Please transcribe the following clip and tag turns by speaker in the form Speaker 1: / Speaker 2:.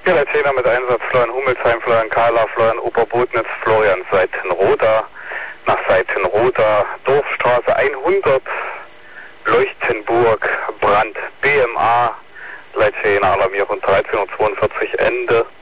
Speaker 1: Ja, Leitena mit Einsatz Florian Hummelsheim, Florian Kahler, Florian Oberbotnitz, Florian Seitenroda, nach Seitenroda, Dorfstraße 100, Leuchtenburg, Brand, BMA, Leitena Alarmierung 13:42 Ende.